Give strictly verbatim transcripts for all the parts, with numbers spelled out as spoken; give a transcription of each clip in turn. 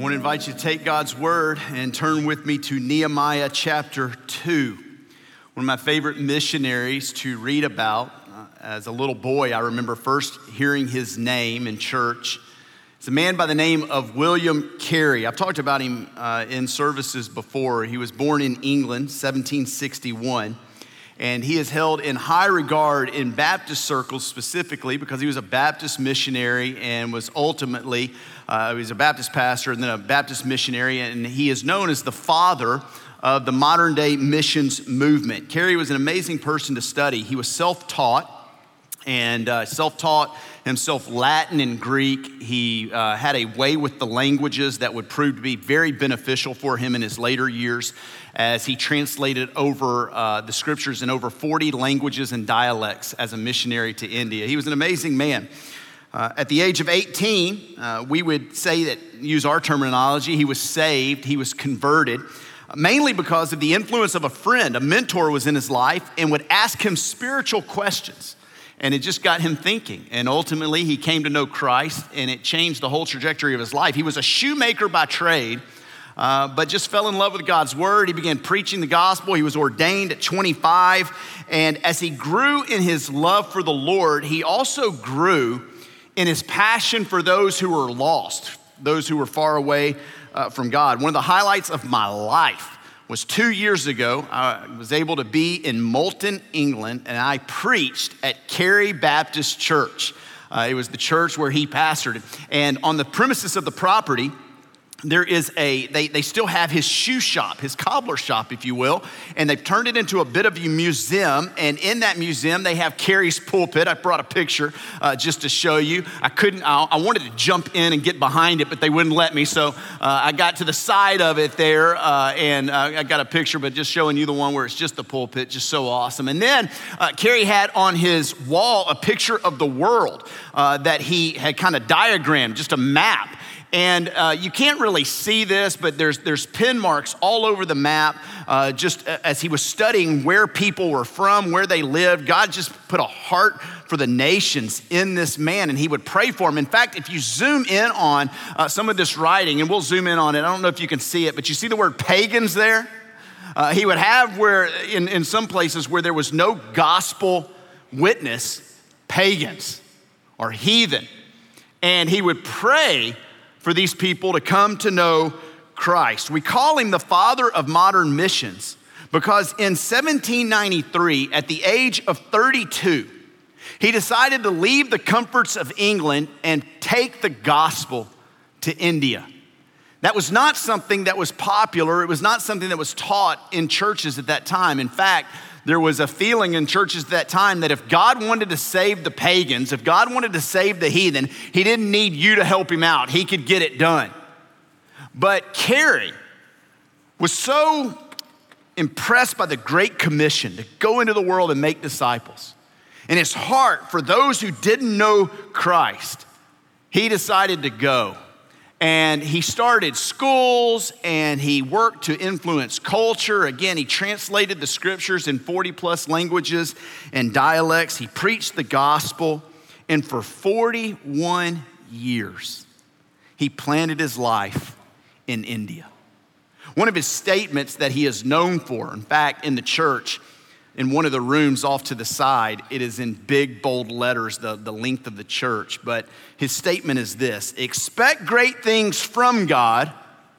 want to invite you to take God's word and turn with me to Nehemiah chapter two. One of my favorite missionaries to read about. Uh, as a little boy, I remember first hearing his name in church. It's a man by the name of William Carey. I've talked about him uh, in services before. He was born in England, seventeen sixty-one. And he is held in high regard in Baptist circles specifically because he was a Baptist missionary and was ultimately, uh, he was a Baptist pastor and then a Baptist missionary, and he is known as the father of the modern day missions movement. Carey was an amazing person to study. He was self-taught and uh, self-taught himself Latin and Greek. He uh, had a way with the languages that would prove to be very beneficial for him in his later years as he translated over uh, the scriptures in over forty languages and dialects as a missionary to India. He was an amazing man. Uh, at the age of eighteen, uh, we would say that, use our terminology, he was saved, he was converted, mainly because of the influence of a friend. A mentor was in his life and would ask him spiritual questions. And it just got him thinking. And ultimately, he came to know Christ, and it changed the whole trajectory of his life. He was a shoemaker by trade, uh, but just fell in love with God's word. He began preaching the gospel. He was ordained at twenty-five. And as he grew in his love for the Lord, he also grew in his passion for those who were lost, those who were far away uh, from God. One of the highlights of my life was two years ago. I was able to be in Moulton, England, and I preached at Carey Baptist Church. Uh, it was the church where he pastored. And on the premises of the property, there is a, they, they still have his shoe shop, his cobbler shop, if you will, and they've turned it into a bit of a museum, and in that museum, they have Carey's pulpit. I brought a picture uh, just to show you. I couldn't, I, I wanted to jump in and get behind it, but they wouldn't let me, so uh, I got to the side of it there, uh, and uh, I got a picture, but just showing you the one where it's just the pulpit, just so awesome. And then uh, Carey had on his wall a picture of the world uh, that he had kind of diagrammed, just a map. And uh, you can't really see this, but there's there's pin marks all over the map. Uh, just as he was studying where people were from, where they lived, God just put a heart for the nations in this man, and he would pray for them. In fact, if you zoom in on uh, some of this writing, and we'll zoom in on it, I don't know if you can see it, but you see the word pagans there? Uh, he would have where, in, in some places where there was no gospel witness, pagans or heathen. And he would pray for these people to come to know Christ. We call him the father of modern missions because in seventeen ninety-three, at the age of thirty-two, he decided to leave the comforts of England and take the gospel to India. That was not something that was popular. It was not something that was taught in churches at that time. In fact, there was a feeling in churches at that time that if God wanted to save the pagans, if God wanted to save the heathen, he didn't need you to help him out. He could get it done. But Carey was so impressed by the Great Commission to go into the world and make disciples. In his heart, for those who didn't know Christ, he decided to go. And he started schools and he worked to influence culture. Again, he translated the scriptures in forty plus languages and dialects. He preached the gospel. And for forty-one years, he planted his life in India. One of his statements that he is known for, in fact, in the church, in one of the rooms off to the side, it is in big, bold letters, the, the length of the church. But his statement is this: expect great things from God,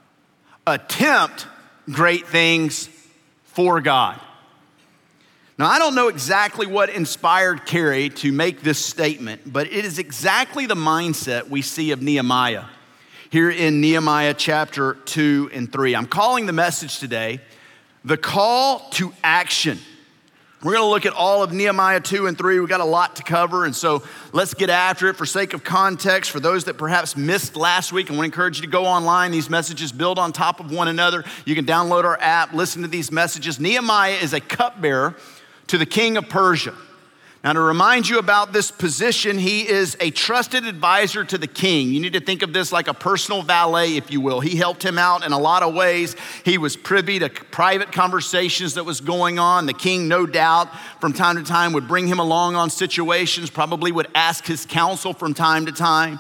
attempt great things for God. Now, I don't know exactly what inspired Carey to make this statement, but it is exactly the mindset we see of Nehemiah here in Nehemiah chapter two and three. I'm calling the message today, The Call to Action. We're going to look at all of Nehemiah two and three. We've got a lot to cover, and so let's get after it. For sake of context, for those that perhaps missed last week, I want to encourage you to go online. These messages build on top of one another. You can download our app, listen to these messages. Nehemiah is a cupbearer to the king of Persia. Now, to remind you about this position, he is a trusted advisor to the king. You need to think of this like a personal valet, if you will. He helped him out in a lot of ways. He was privy to private conversations that was going on. The king, no doubt, from time to time would bring him along on situations, probably would ask his counsel from time to time.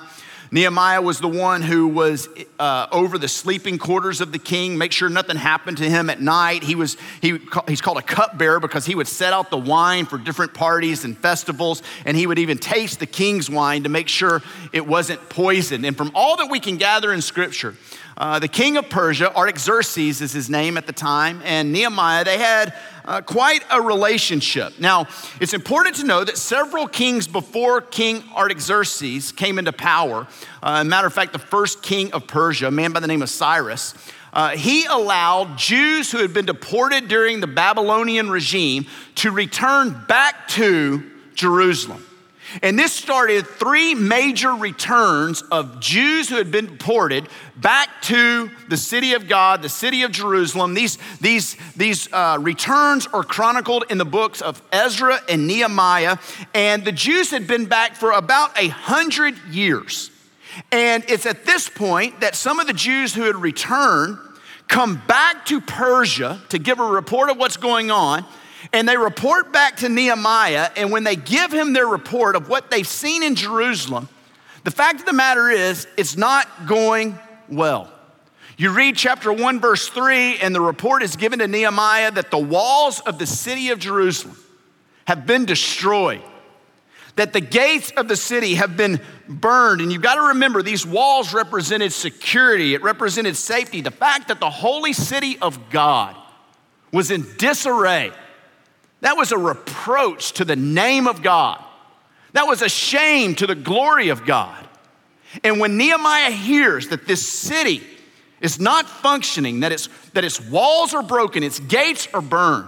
Nehemiah was the one who was uh, over the sleeping quarters of the king, make sure nothing happened to him at night. He was he he's called a cupbearer because he would set out the wine for different parties and festivals, and he would even taste the king's wine to make sure it wasn't poisoned. And from all that we can gather in Scripture, uh, the king of Persia, Artaxerxes is his name at the time, and Nehemiah, they had Uh, quite a relationship. Now, it's important to know that several kings before King Artaxerxes came into power, uh, matter of fact, the first king of Persia, a man by the name of Cyrus, uh, he allowed Jews who had been deported during the Babylonian regime to return back to Jerusalem. And this started three major returns of Jews who had been deported back to the city of God, the city of Jerusalem. These, these, these uh, returns are chronicled in the books of Ezra and Nehemiah. And the Jews had been back for about a hundred years. And it's at this point that some of the Jews who had returned come back to Persia to give a report of what's going on. And they report back to Nehemiah, and when they give him their report of what they've seen in Jerusalem, the fact of the matter is, it's not going well. You read chapter one, verse three, and the report is given to Nehemiah that the walls of the city of Jerusalem have been destroyed, that the gates of the city have been burned. And you've got to remember, these walls represented security, it represented safety. The fact that the holy city of God was in disarray, that was a reproach to the name of God. That was a shame to the glory of God. And when Nehemiah hears that this city is not functioning, that its, that its walls are broken, its gates are burned,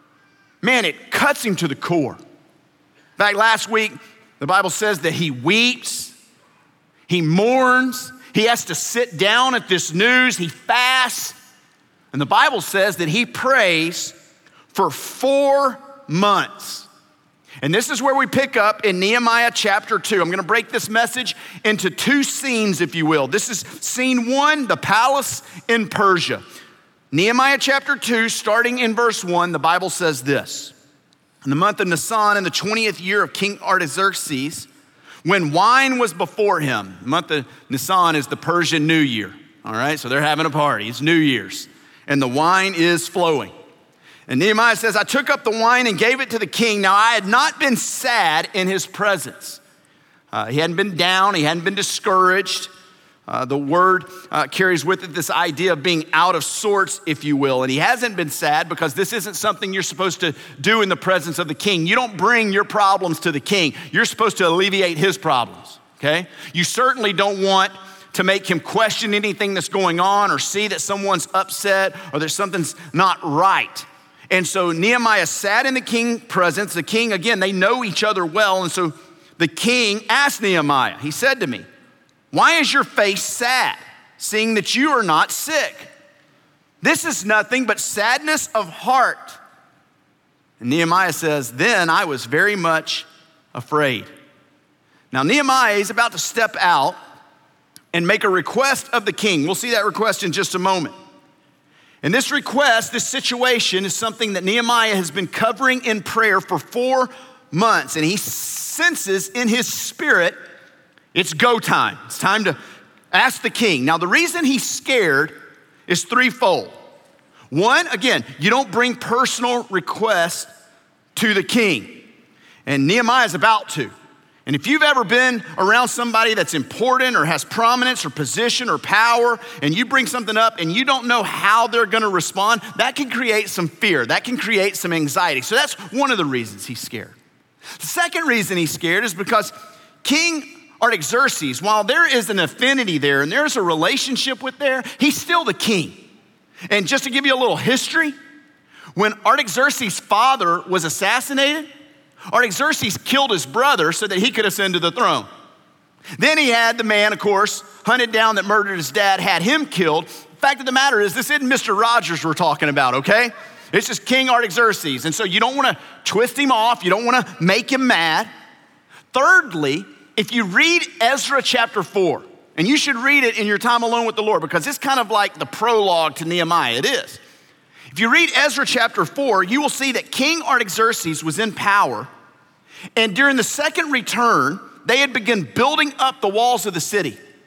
man, it cuts him to the core. In fact, last week, the Bible says that he weeps, he mourns, he has to sit down at this news, he fasts, and the Bible says that he prays for four months. And this is where we pick up in Nehemiah chapter two. I'm gonna break this message into two scenes, if you will. This is scene one, the palace in Persia. Nehemiah chapter two, starting in verse one, the Bible says this: in the month of Nisan, in the twentieth year of King Artaxerxes, when wine was before him. The month of Nisan is the Persian New Year, all right? So they're having a party, it's New Year's, and the wine is flowing. And Nehemiah says, I took up the wine and gave it to the king. Now, I had not been sad in his presence. Uh, he hadn't been down. He hadn't been discouraged. Uh, the word uh, carries with it this idea of being out of sorts, if you will. And he hasn't been sad because this isn't something you're supposed to do in the presence of the king. You don't bring your problems to the king. You're supposed to alleviate his problems, okay? You certainly don't want to make him question anything that's going on or see that someone's upset or that something's not right. And so Nehemiah sat in the king's presence. The king, again, they know each other well. And so the king asked Nehemiah, he said to me, why is your face sad, seeing that you are not sick? This is nothing but sadness of heart. And Nehemiah says, then I was very much afraid. Now Nehemiah is about to step out and make a request of the king. We'll see that request in just a moment. And this request, this situation is something that Nehemiah has been covering in prayer for four months. And he senses in his spirit, it's go time. It's time to ask the king. Now, the reason he's scared is threefold. One, again, you don't bring personal requests to the king. And Nehemiah is about to. And if you've ever been around somebody that's important or has prominence or position or power, and you bring something up and you don't know how they're gonna respond, that can create some fear. That can create some anxiety. So that's one of the reasons he's scared. The second reason he's scared is because King Artaxerxes, while there is an affinity there and there's a relationship with there, he's still the king. And just to give you a little history, when Artaxerxes' father was assassinated, Artaxerxes killed his brother so that he could ascend to the throne. Then he had the man, of course, hunted down that murdered his dad, had him killed. The fact of the matter is, this isn't Mister Rogers we're talking about, okay? It's just King Artaxerxes. And so you don't want to twist him off. You don't want to make him mad. Thirdly, if you read Ezra chapter four, and you should read it in your time alone with the Lord because it's kind of like the prologue to Nehemiah. It is. If you read Ezra chapter four, you will see that King Artaxerxes was in power. And during the second return, they had begun building up the walls of the city.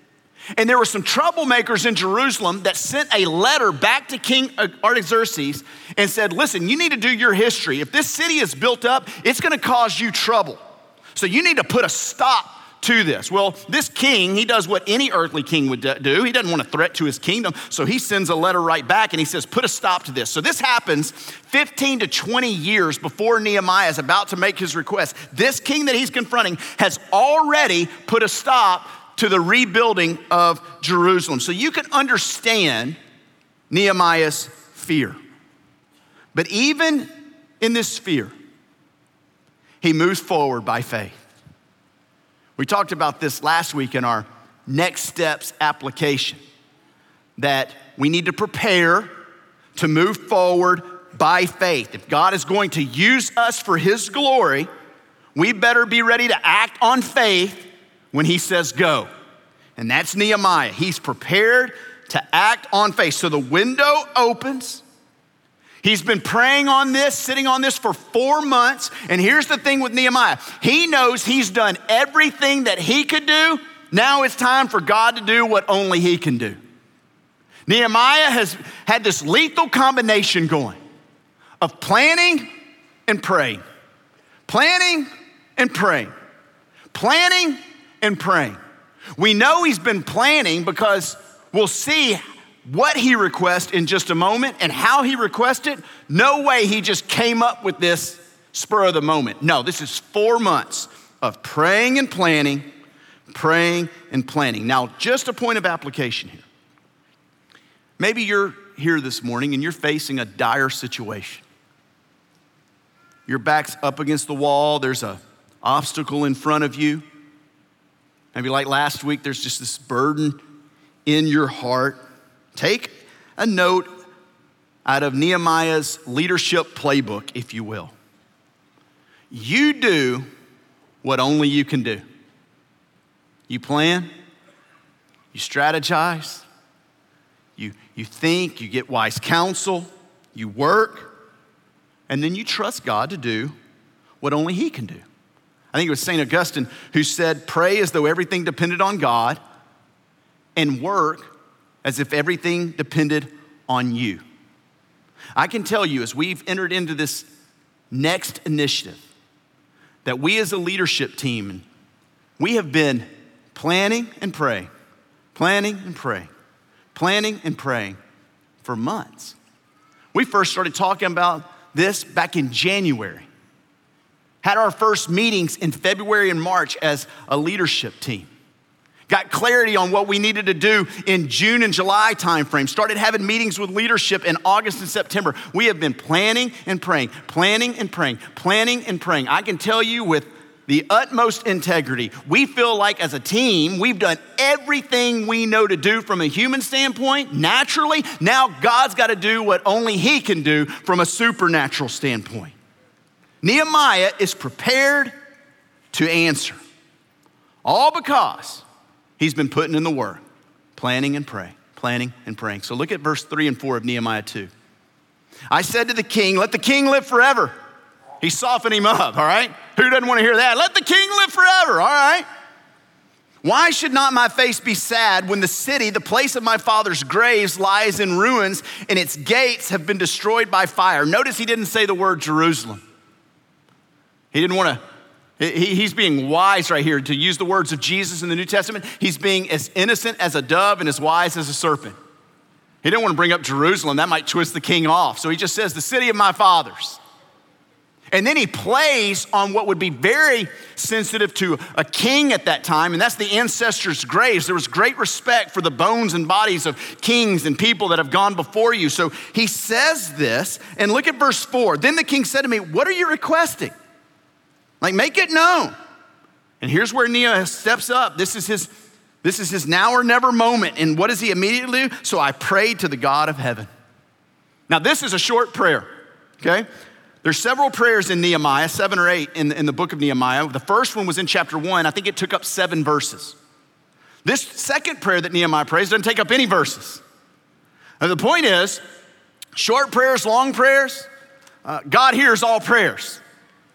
And there were some troublemakers in Jerusalem that sent a letter back to King Artaxerxes and said, listen, you need to do your history. If this city is built up, it's gonna cause you trouble. So you need to put a stop to this. Well, this king, he does what any earthly king would do. He doesn't want a threat to his kingdom. So he sends a letter right back and he says, put a stop to this. So this happens fifteen to twenty years before Nehemiah is about to make his request. This king that he's confronting has already put a stop to the rebuilding of Jerusalem. So you can understand Nehemiah's fear. But even in this fear, he moves forward by faith. We talked about this last week in our Next Steps application, that we need to prepare to move forward by faith. If God is going to use us for his glory, we better be ready to act on faith when he says go. And that's Nehemiah. He's prepared to act on faith. So the window opens. He's been praying on this, sitting on this for four months. And here's the thing with Nehemiah. He knows he's done everything that he could do. Now it's time for God to do what only he can do. Nehemiah has had this lethal combination going of planning and praying. Planning and praying. Planning and praying. We know he's been planning because we'll see what he requests in just a moment and how he requested. No way he just came up with this spur of the moment. No, this is four months of praying and planning, praying and planning. Now, just a point of application here. Maybe you're here this morning and you're facing a dire situation. Your back's up against the wall. There's an obstacle in front of you. Maybe like last week, there's just this burden in your heart. Take a note out of Nehemiah's leadership playbook, if you will. You do what only you can do. You plan, you strategize, you, you think, you get wise counsel, you work, and then you trust God to do what only he can do. I think it was Saint Augustine who said, pray as though everything depended on God and work as if everything depended on you. I can tell you, as we've entered into this next initiative, that we as a leadership team, we have been planning and praying, planning and praying, planning and praying for months. We first started talking about this back in January. Had our first meetings in February and March as a leadership team. Got clarity on what we needed to do in June and July timeframe. Started having meetings with leadership in August and September. We have been planning and praying, planning and praying, planning and praying. I can tell you with the utmost integrity, we feel like as a team, we've done everything we know to do from a human standpoint, naturally. Now God's got to do what only he can do from a supernatural standpoint. Nehemiah is prepared to answer, all because he's been putting in the work, planning and praying, planning and praying. So look at verse three and four of Nehemiah two. I said to the king, let the king live forever. He softened him up, all right? Who doesn't want to hear that? Let the king live forever, all right? Why should not my face be sad when the city, the place of my father's graves, lies in ruins and its gates have been destroyed by fire? Notice he didn't say the word Jerusalem. He didn't want to, he, he's being wise right here. To use the words of Jesus in the New Testament, he's being as innocent as a dove and as wise as a serpent. He didn't want to bring up Jerusalem. That might twist the king off. So he just says, the city of my fathers. And then he plays on what would be very sensitive to a king at that time, and that's the ancestors' graves. There was great respect for the bones and bodies of kings and people that have gone before you. So he says this, and look at verse four. Then the king said to me, what are you requesting? Like, make it known. And here's where Nehemiah steps up. This is his, this is his now or never moment. And what does he immediately do? So I prayed to the God of heaven. Now, this is a short prayer, okay? There's several prayers in Nehemiah, seven or eight in, in the book of Nehemiah. The first one was in chapter one. I think it took up seven verses. This second prayer that Nehemiah prays doesn't take up any verses. And the point is, short prayers, long prayers, uh, God hears all prayers.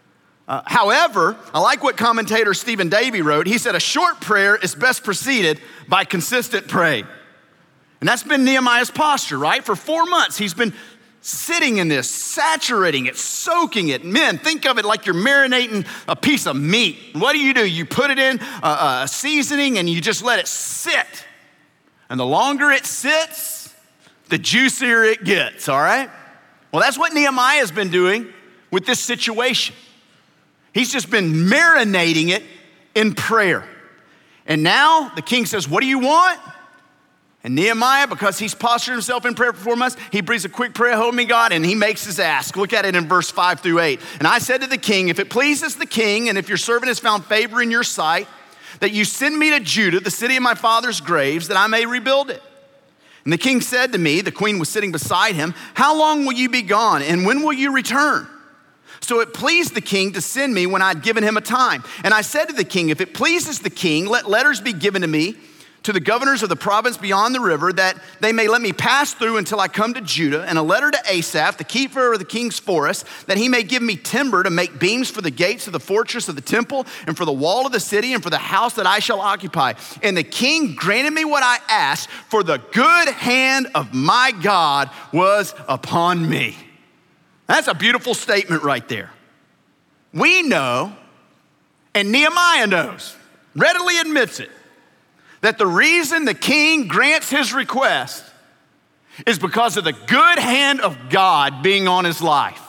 Uh, however, I like what commentator Stephen Davey wrote. He said, a short prayer is best preceded by consistent praying. And that's been Nehemiah's posture, right? For four months, he's been sitting in this, saturating it, soaking it. Men, think of it like you're marinating a piece of meat. What do you do? You put it in a, a seasoning and you just let it sit. And the longer it sits, the juicier it gets, all right? Well, that's what Nehemiah has been doing with this situation. He's just been marinating it in prayer. And now the king says, what do you want? And Nehemiah, because he's postured himself in prayer for four months, he breathes a quick prayer, hold me God, and he makes his ask. Look at it in verse five through eight. And I said to the king, if it pleases the king, and if your servant has found favor in your sight, that you send me to Judah, the city of my father's graves, that I may rebuild it. And the king said to me, the queen was sitting beside him, how long will you be gone, and when will you return? So it pleased the king to send me when I'd given him a time. And I said to the king, if it pleases the king, let letters be given to me, to the governors of the province beyond the river, that they may let me pass through until I come to Judah, and a letter to Asaph, the keeper of the king's forest, that he may give me timber to make beams for the gates of the fortress of the temple, and for the wall of the city, and for the house that I shall occupy. And the king granted me what I asked, for the good hand of my God was upon me. That's a beautiful statement right there. We know, and Nehemiah knows, readily admits it, that the reason the king grants his request is because of the good hand of God being on his life.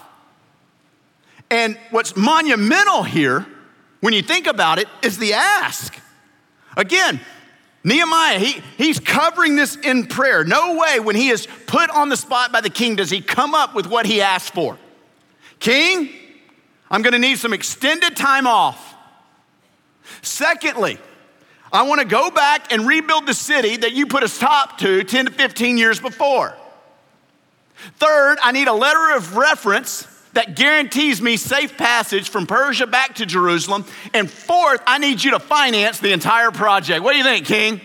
And what's monumental here, when you think about it, is the ask. Again, Nehemiah, he, he's covering this in prayer. No way when he is put on the spot by the king does he come up with what he asked for. King, I'm gonna need some extended time off. Secondly, I wanna go back and rebuild the city that you put a stop to ten to fifteen years before. Third, I need a letter of reference that guarantees me safe passage from Persia back to Jerusalem. And fourth, I need you to finance the entire project. What do you think, King?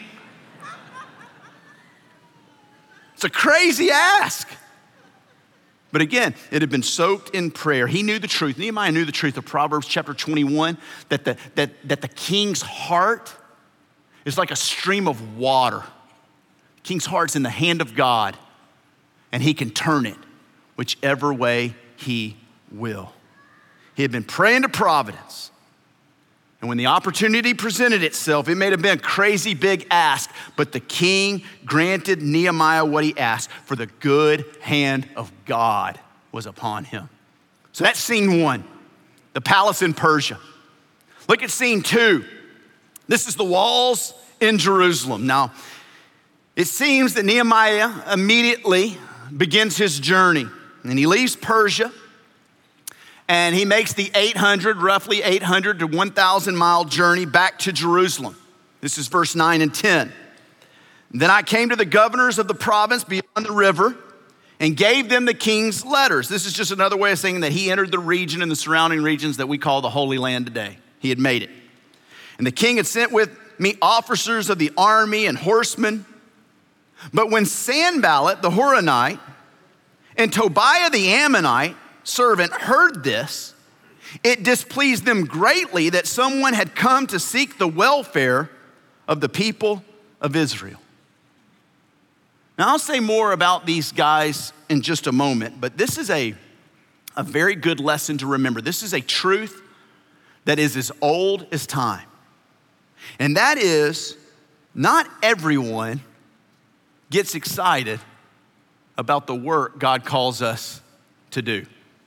It's a crazy ask. But again, it had been soaked in prayer. He knew the truth. Nehemiah knew the truth of Proverbs chapter twenty-one, that the, that, that the king's heart is like a stream of water. The king's heart's in the hand of God, and he can turn it whichever way he will. He had been praying to providence. And when the opportunity presented itself, it may have been a crazy big ask, but the king granted Nehemiah what he asked, for the good hand of God was upon him. So that's scene one, the palace in Persia. Look at scene two. This is the walls in Jerusalem. Now, it seems that Nehemiah immediately begins his journey, and he leaves Persia, and he makes the eight hundred, roughly eight hundred to one thousand mile journey back to Jerusalem. This is verse nine and ten. Then I came to the governors of the province beyond the river and gave them the king's letters. This is just another way of saying that he entered the region and the surrounding regions that we call the Holy Land today. He had made it. And the king had sent with me officers of the army and horsemen. But when Sanballat the Horonite and Tobiah the Ammonite servant heard this, it displeased them greatly that someone had come to seek the welfare of the people of Israel. Now, I'll say more about these guys in just a moment, but this is a, a very good lesson to remember. This is a truth that is as old as time. And that is, not everyone gets excited about the work God calls us to do.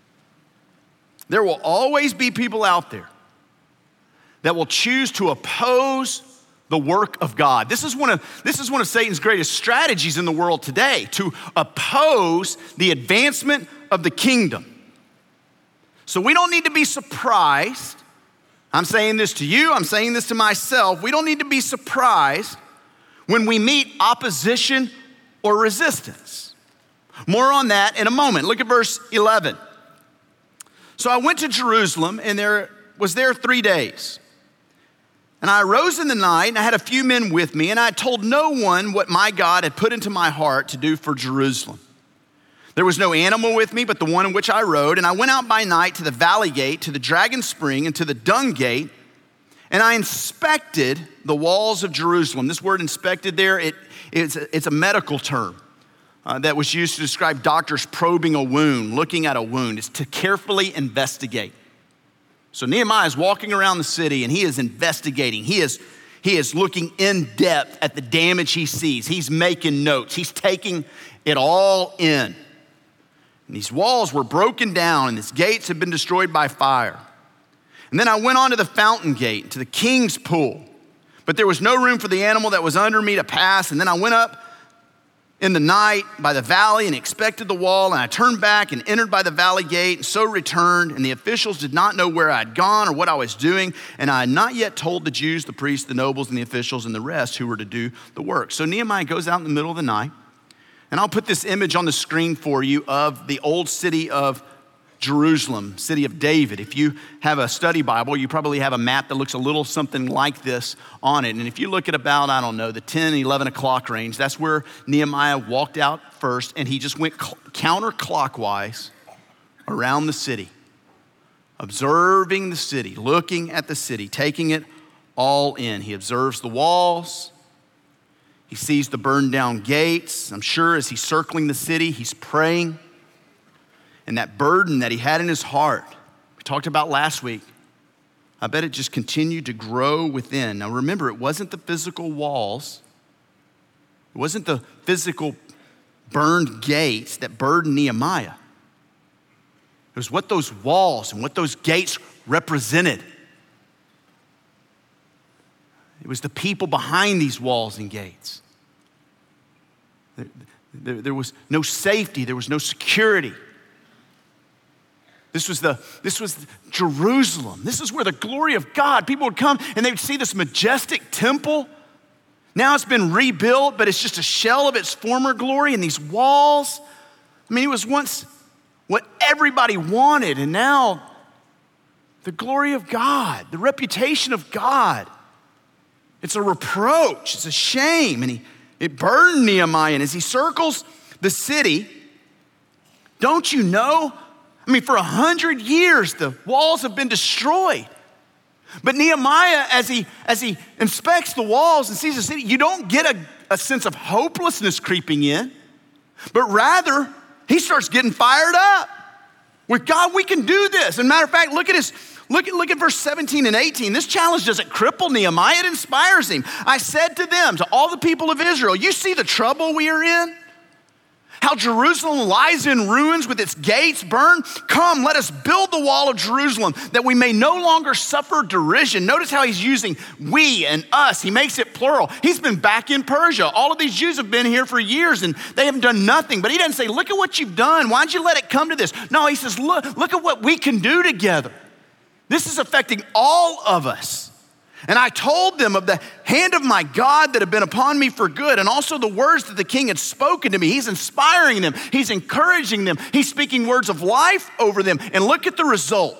There will always be people out there that will choose to oppose the work of God. This is one of, this is one of Satan's greatest strategies in the world today, to oppose the advancement of the kingdom. So we don't need to be surprised. I'm saying this to you, I'm saying this to myself. We don't need to be surprised when we meet opposition or resistance. More on that in a moment. Look at verse eleven. So I went to Jerusalem and there was there three days. And I arose in the night and I had a few men with me, and I told no one what my God had put into my heart to do for Jerusalem. There was no animal with me but the one in which I rode, and I went out by night to the valley gate, to the dragon spring, and to the dung gate, and I inspected the walls of Jerusalem. This word inspected there, it, it's, a, it's a medical term uh, that was used to describe doctors probing a wound, looking at a wound. It's to carefully investigate. So Nehemiah is walking around the city and he is investigating. He is, he is looking in depth at the damage he sees. He's making notes. He's taking it all in. And these walls were broken down and its gates had been destroyed by fire. And then I went on to the fountain gate, to the king's pool. But there was no room for the animal that was under me to pass. And then I went up in the night by the valley and inspected the wall. And I turned back and entered by the valley gate and so returned. And the officials did not know where I had gone or what I was doing. And I had not yet told the Jews, the priests, the nobles, and the officials, and the rest who were to do the work. So Nehemiah goes out in the middle of the night. And I'll put this image on the screen for you of the old city of Jerusalem, city of David. If you have a study Bible, you probably have a map that looks a little something like this on it. And if you look at about, I don't know, the ten, eleven o'clock range, that's where Nehemiah walked out first, and he just went counterclockwise around the city, observing the city, looking at the city, taking it all in. He observes the walls. He sees the burned down gates. I'm sure as he's circling the city, he's praying. And that burden that he had in his heart, we talked about last week, I bet it just continued to grow within. Now remember, it wasn't the physical walls. It wasn't the physical burned gates that burdened Nehemiah. It was what those walls and what those gates represented. It was the people behind these walls and gates. There, there, there was no safety. There was no security. This was the this was Jerusalem. This is where the glory of God, people would come and they would see this majestic temple. Now it's been rebuilt, but it's just a shell of its former glory. And these walls, I mean, it was once what everybody wanted. And now the glory of God, the reputation of God, it's a reproach, it's a shame. And he, it burdened Nehemiah. And as he circles the city, don't you know? I mean, for a hundred years, the walls have been destroyed. But Nehemiah, as he, as he inspects the walls and sees the city, you don't get a, a sense of hopelessness creeping in, but rather he starts getting fired up. With God, we can do this. And matter of fact, look at his, look at, look at verse seventeen and eighteen. This challenge doesn't cripple Nehemiah, it inspires him. I said to them, to all the people of Israel, you see the trouble we are in? How Jerusalem lies in ruins with its gates burned? Come, let us build the wall of Jerusalem that we may no longer suffer derision. Notice how he's using we and us. He makes it plural. He's been back in Persia. All of these Jews have been here for years and they haven't done nothing. But he doesn't say, look at what you've done. Why'd you let it come to this? No, he says, look, look at what we can do together. This is affecting all of us. And I told them of the hand of my God that had been upon me for good, and also the words that the king had spoken to me. He's inspiring them. He's encouraging them. He's speaking words of life over them. And look at the result.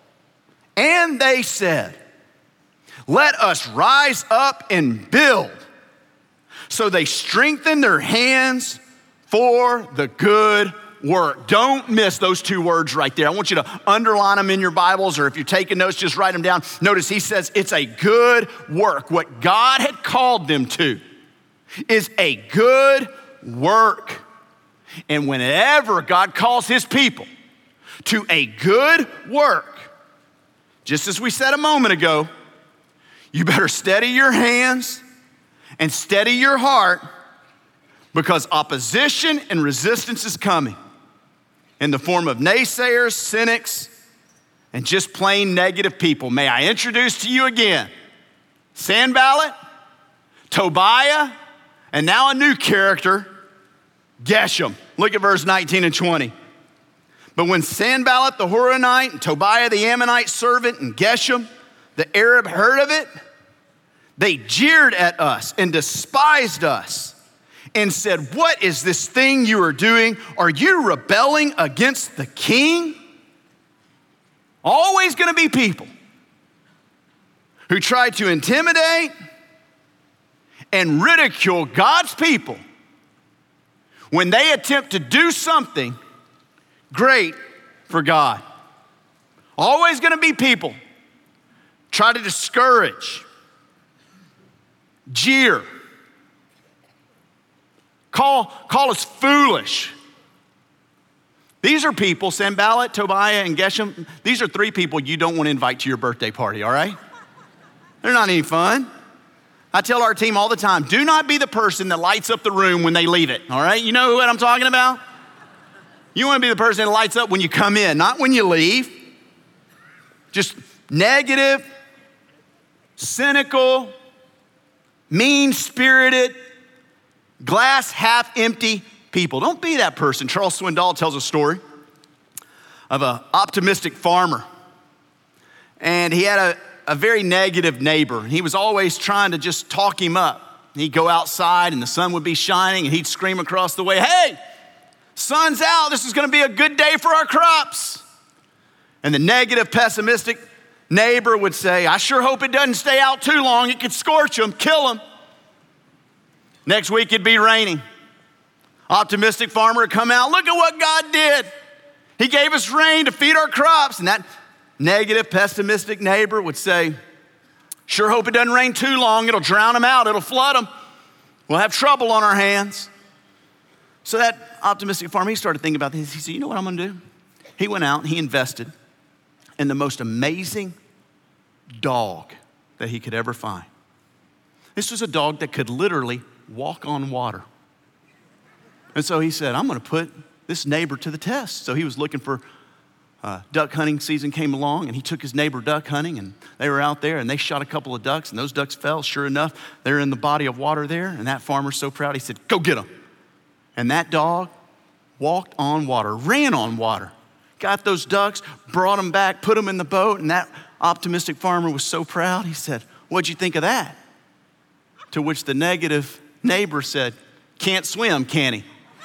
And they said, let us rise up and build. So they strengthened their hands for the good work. Don't miss those two words right there. I want you to underline them in your Bibles, or if you're taking notes, just write them down. Notice he says it's a good work. What God had called them to is a good work. And whenever God calls his people to a good work, just as we said a moment ago, you better steady your hands and steady your heart, because opposition and resistance is coming in the form of naysayers, cynics, and just plain negative people. May I introduce to you again Sanballat, Tobiah, and now a new character, Geshem. Look at verse nineteen and twenty. But when Sanballat the Horonite and Tobiah the Ammonite servant and Geshem the Arab heard of it, they jeered at us and despised us and said, what is this thing you are doing? Are you rebelling against the king? Always going to be people who try to intimidate and ridicule God's people when they attempt to do something great for God. Always gonna be people try to discourage, jeer, call, call us foolish. These are people, Sanballat, Tobiah, and Geshem, these are three people you don't want to invite to your birthday party, all right? They're not any fun. I tell our team all the time, do not be the person that lights up the room when they leave it, all right? You know what I'm talking about? You want to be the person that lights up when you come in, not when you leave. Just negative, cynical, mean-spirited, glass half empty people. Don't be that person. Charles Swindoll tells a story of an optimistic farmer. And he had a, a very negative neighbor. And he was always trying to just talk him up. He'd go outside and the sun would be shining and he'd scream across the way, hey, sun's out. This is going to be a good day for our crops. And the negative, pessimistic neighbor would say, I sure hope it doesn't stay out too long. It could scorch them, kill them. Next week it'd be raining. Optimistic farmer would come out, look at what God did. He gave us rain to feed our crops. And that negative, pessimistic neighbor would say, sure hope it doesn't rain too long. It'll drown them out. It'll flood them. We'll have trouble on our hands. So that optimistic farmer, he started thinking about this. He said, you know what I'm gonna do? He went out and he invested in the most amazing dog that he could ever find. This was a dog that could literally walk on water. And so he said, I'm gonna put this neighbor to the test. So he was looking for, uh, duck hunting season came along and he took his neighbor duck hunting and they were out there and they shot a couple of ducks and those ducks fell. Sure enough, they're in the body of water there and that farmer's so proud, he said, go get them. And that dog walked on water, ran on water, got those ducks, brought them back, put them in the boat, and that optimistic farmer was so proud, he said, what'd you think of that? To which the negative neighbor said, can't swim, can he?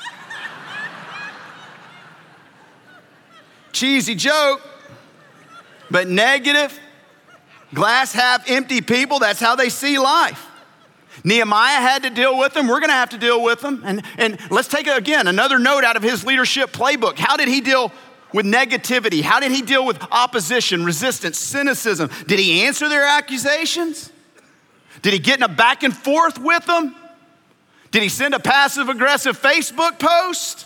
Cheesy joke, but negative, glass half empty people, that's how they see life. Nehemiah had to deal with them. We're gonna have to deal with them. And, and let's take, again, another note out of his leadership playbook. How did he deal with negativity? How did he deal with opposition, resistance, cynicism? Did he answer their accusations? Did he get in a back and forth with them? Did he send a passive aggressive Facebook post?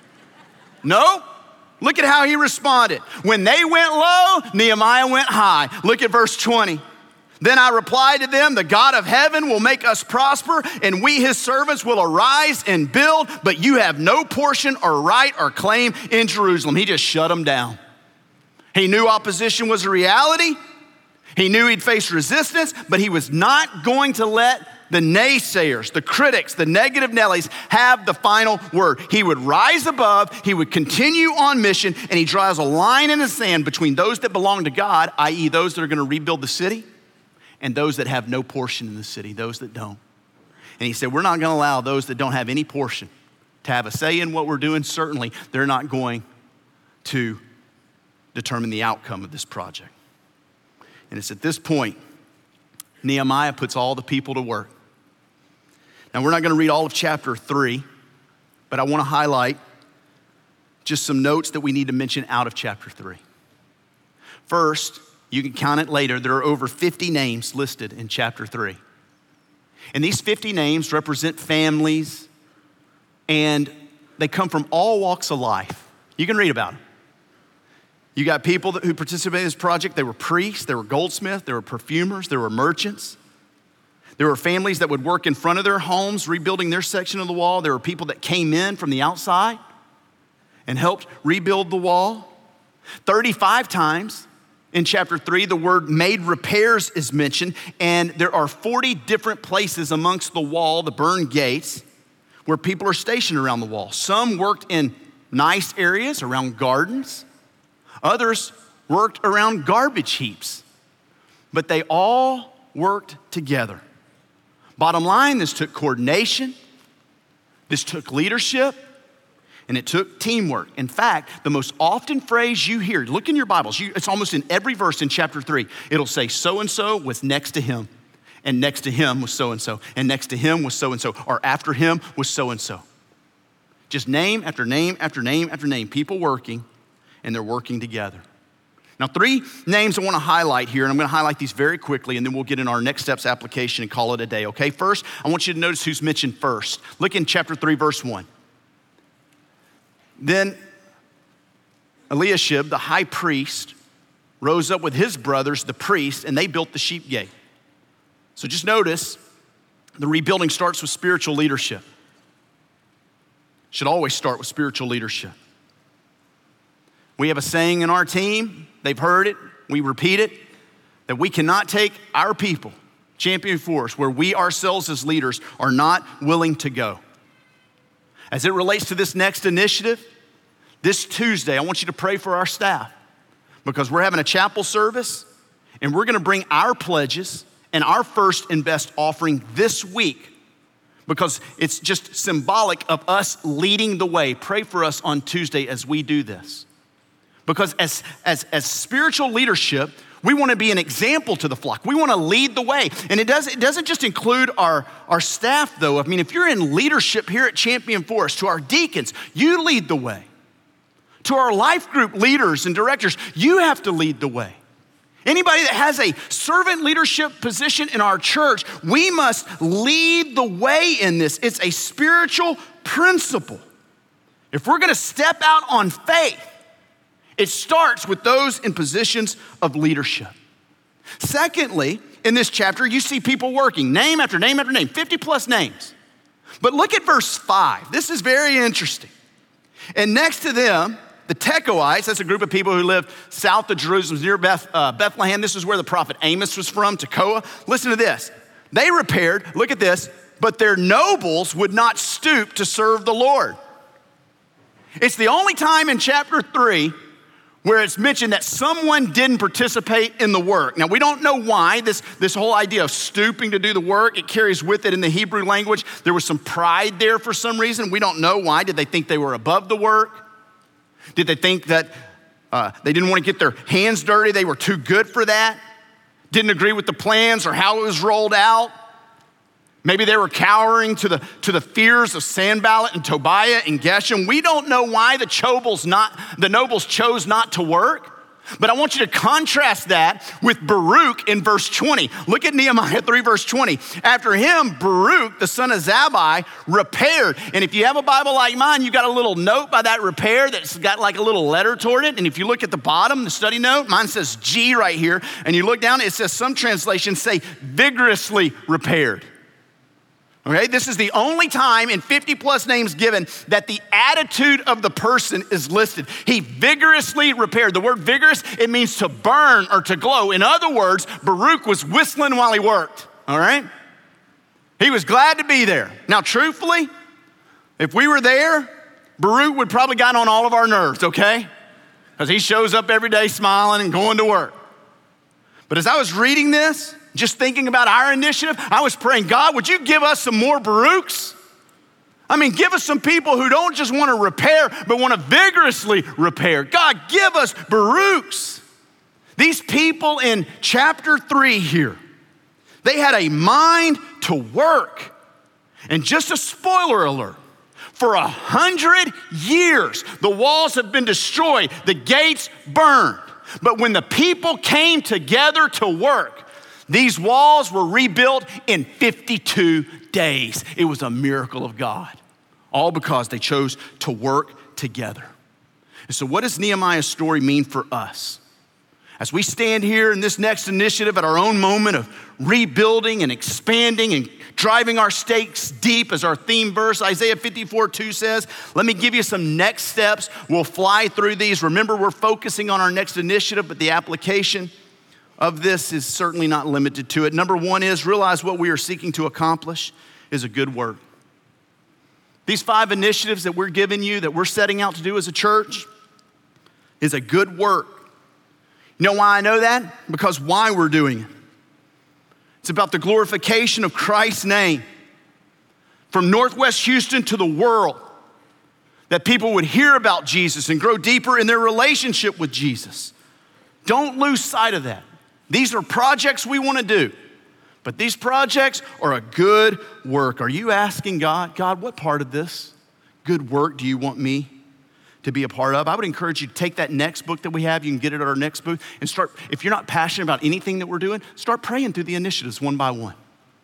No. Look at how he responded. When they went low, Nehemiah went high. Look at verse twenty. Then I replied to them, the God of heaven will make us prosper, and we, his servants, will arise and build, but you have no portion or right or claim in Jerusalem. He just shut them down. He knew opposition was a reality. He knew he'd face resistance, but he was not going to let the naysayers, the critics, the negative Nellies have the final word. He would rise above, he would continue on mission, and he draws a line in the sand between those that belong to God, that is those that are gonna rebuild the city, and those that have no portion in the city, those that don't. And he said, we're not gonna allow those that don't have any portion to have a say in what we're doing. Certainly, they're not going to determine the outcome of this project. And it's at this point, Nehemiah puts all the people to work. Now, we're not gonna read all of chapter three, but I wanna highlight just some notes that we need to mention out of chapter three. First, you can count it later, there are over fifty names listed in chapter three. And these fifty names represent families, and they come from all walks of life. You can read about them. You got people that, who participated in this project. They were priests, they were goldsmiths, they were perfumers, there were merchants. There were families that would work in front of their homes, rebuilding their section of the wall. There were people that came in from the outside and helped rebuild the wall. thirty-five times in chapter three, the word made repairs is mentioned, and there are forty different places amongst the wall, the burned gates, where people are stationed around the wall. Some worked in nice areas around gardens. Others worked around garbage heaps, but they all worked together. Bottom line, this took coordination, this took leadership, and it took teamwork. In fact, the most often phrase you hear, look in your Bibles, you, it's almost in every verse in chapter three, it'll say so-and-so was next to him, and next to him was so-and-so, and next to him was so-and-so, or after him was so-and-so. Just name after name after name after name, people working, and they're working together. Now, three names I want to highlight here, and I'm going to highlight these very quickly, and then we'll get in our next steps application and call it a day, okay? First, I want you to notice who's mentioned first. Look in chapter three, verse one. Then Eliashib, the high priest, rose up with his brothers, the priests, and they built the sheep gate. So just notice, the rebuilding starts with spiritual leadership. Should always start with spiritual leadership. We have a saying in our team, they've heard it, we repeat it, that we cannot take our people, Champion Force, where we ourselves as leaders are not willing to go. As it relates to this next initiative, this Tuesday, I want you to pray for our staff because we're having a chapel service and we're gonna bring our pledges and our first and best offering this week because it's just symbolic of us leading the way. Pray for us on Tuesday as we do this. Because as, as, as spiritual leadership, we want to be an example to the flock. We want to lead the way. And it, does, it doesn't just include our, our staff, though. I mean, if you're in leadership here at Champion Forest, to our deacons, you lead the way. To our life group leaders and directors, you have to lead the way. Anybody that has a servant leadership position in our church, we must lead the way in this. It's a spiritual principle. If we're going to step out on faith, it starts with those in positions of leadership. Secondly, in this chapter, you see people working, name after name after name, fifty plus names. But look at verse five. This is very interesting. And next to them, the Tekoites, that's a group of people who lived south of Jerusalem, near Beth, uh, Bethlehem. This is where the prophet Amos was from, Tekoa. Listen to this. They repaired, look at this, but their nobles would not stoop to serve the Lord. It's the only time in chapter three where it's mentioned that someone didn't participate in the work. Now, we don't know why this, this whole idea of stooping to do the work, it carries with it in the Hebrew language. There was some pride there for some reason. We don't know why. Did they think they were above the work? Did they think that uh, they didn't want to get their hands dirty? They were too good for that? Didn't agree with the plans or how it was rolled out? Maybe they were cowering to the, to the fears of Sanballat and Tobiah and Geshem. We don't know why the, Chobals not, the nobles chose not to work, but I want you to contrast that with Baruch in verse twenty. Look at Nehemiah three, verse twenty. After him, Baruch, the son of Zabbai, repaired. And if you have a Bible like mine, you got a little note by that repair that's got like a little letter toward it. And if you look at the bottom, the study note, mine says G right here. And you look down, it says some translations say vigorously repaired. Okay, this is the only time in fifty plus names given that the attitude of the person is listed. He vigorously repaired. The word vigorous, it means to burn or to glow. In other words, Baruch was whistling while he worked, all right? He was glad to be there. Now, truthfully, if we were there, Baruch would probably got on all of our nerves, okay? Because he shows up every day smiling and going to work. But as I was reading this, just thinking about our initiative, I was praying, God, would you give us some more Baruchs? I mean, give us some people who don't just want to repair, but want to vigorously repair. God, give us Baruchs. These people in chapter three here, they had a mind to work. And just a spoiler alert, for a hundred years, the walls have been destroyed, the gates burned. But when the people came together to work, these walls were rebuilt in fifty-two days. It was a miracle of God, all because they chose to work together. And so what does Nehemiah's story mean for us? As we stand here in this next initiative at our own moment of rebuilding and expanding and driving our stakes deep, as our theme verse, Isaiah fifty-four two says, let me give you some next steps. We'll fly through these. Remember, we're focusing on our next initiative, but the application of this is certainly not limited to it. Number one is realize what we are seeking to accomplish is a good work. These five initiatives that we're giving you, that we're setting out to do as a church, is a good work. You know why I know that? Because why we're doing it. It's about the glorification of Christ's name. From Northwest Houston to the world, that people would hear about Jesus and grow deeper in their relationship with Jesus. Don't lose sight of that. These are projects we want to do, but these projects are a good work. Are you asking God, God, what part of this good work do you want me to be a part of? I would encourage you to take that next book that we have. You can get it at our next booth and start, if you're not passionate about anything that we're doing, start praying through the initiatives one by one.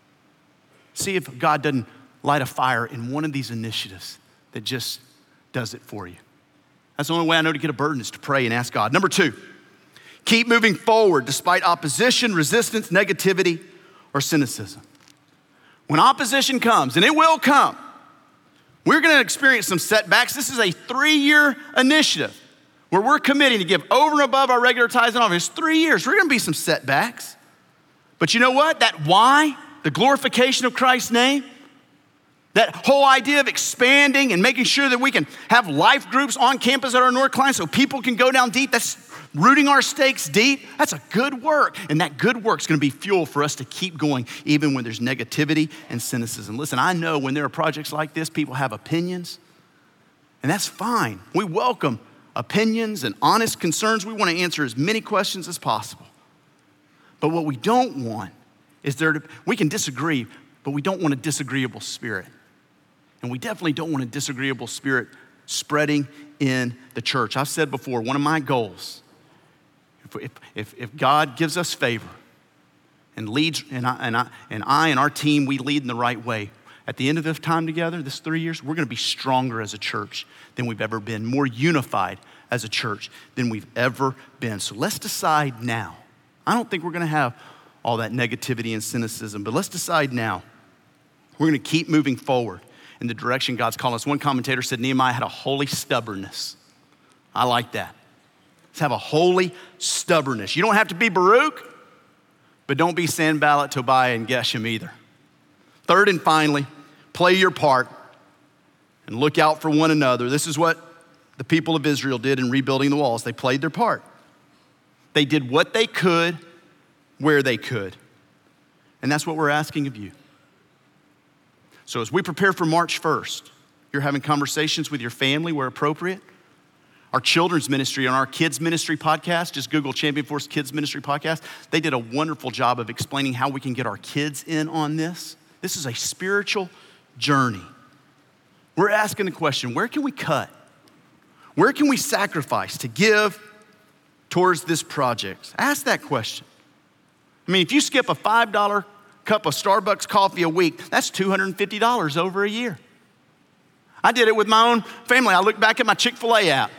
See if God doesn't light a fire in one of these initiatives that just does it for you. That's the only way I know to get a burden is to pray and ask God. Number two, keep moving forward despite opposition, resistance, negativity, or cynicism. When opposition comes, and it will come, we're gonna experience some setbacks. This is a three-year initiative where we're committing to give over and above our regular tithes and offerings. Three years, we're gonna be some setbacks. But you know what? That why, the glorification of Christ's name, that whole idea of expanding and making sure that we can have life groups on campus at our North Klein so people can go down deep, that's rooting our stakes deep. That's a good work. And that good work's gonna be fuel for us to keep going even when there's negativity and cynicism. Listen, I know when there are projects like this, people have opinions, and that's fine. We welcome opinions and honest concerns. We wanna answer as many questions as possible. But what we don't want is there to, we can disagree, but we don't want a disagreeable spirit. And we definitely don't want a disagreeable spirit spreading in the church. I've said before, one of my goals, if, if, if God gives us favor and leads, and I, and, I, and I and our team, we lead in the right way, at the end of this time together, this three years, we're gonna be stronger as a church than we've ever been, more unified as a church than we've ever been. So let's decide now. I don't think we're gonna have all that negativity and cynicism, but let's decide now. We're gonna keep moving forward in the direction God's calling us. One commentator said Nehemiah had a holy stubbornness. I like that. Let's have a holy stubbornness. You don't have to be Baruch, but don't be Sanballat, Tobiah, and Geshem either. Third and finally, play your part and look out for one another. This is what the people of Israel did in rebuilding the walls. They played their part. They did what they could, where they could. And that's what we're asking of you. So as we prepare for March first, you're having conversations with your family where appropriate. Our children's ministry on our kids ministry podcast, just Google Champion Force Kids Ministry Podcast. They did a wonderful job of explaining how we can get our kids in on this. This is a spiritual journey. We're asking the question, where can we cut? Where can we sacrifice to give towards this project? Ask that question. I mean, if you skip a five dollar cup of Starbucks coffee a week, that's two hundred fifty dollars over a year. I did it with my own family. I looked back at my Chick-fil-A app.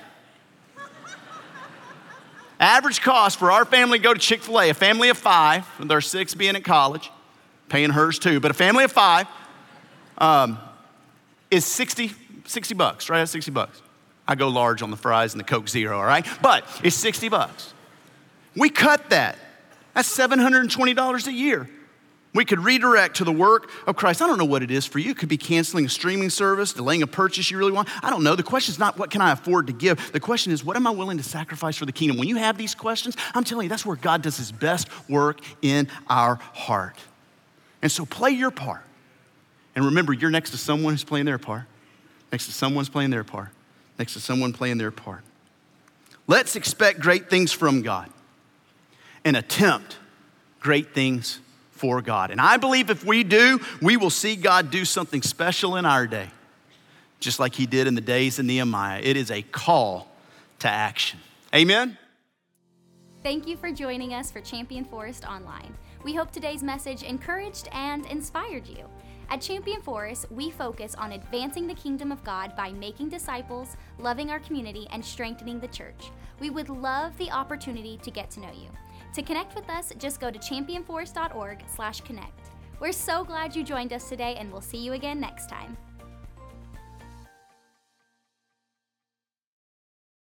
Average cost for our family to go to Chick-fil-A, a family of five, and there are six being at college, paying hers too, but a family of five um, is sixty, sixty bucks, right? That's sixty bucks. I go large on the fries and the Coke Zero, all right? But it's sixty bucks. We cut that. That's seven hundred twenty dollars a year. We could redirect to the work of Christ. I don't know what it is for you. It could be canceling a streaming service, delaying a purchase you really want. I don't know. The question is not what can I afford to give. The question is what am I willing to sacrifice for the kingdom? When you have these questions, I'm telling you, that's where God does his best work in our heart. And so play your part. And remember, you're next to someone who's playing their part. Next to someone's playing their part. Next to someone playing their part. Let's expect great things from God and attempt great things for God. And I believe if we do, we will see God do something special in our day, just like he did in the days of Nehemiah. It is a call to action. Amen? Thank you for joining us for Champion Forest Online. We hope today's message encouraged and inspired you. At Champion Forest, we focus on advancing the kingdom of God by making disciples, loving our community, and strengthening the church. We would love the opportunity to get to know you. To connect with us, just go to championforest dot org slash connect. We're so glad you joined us today, and we'll see you again next time.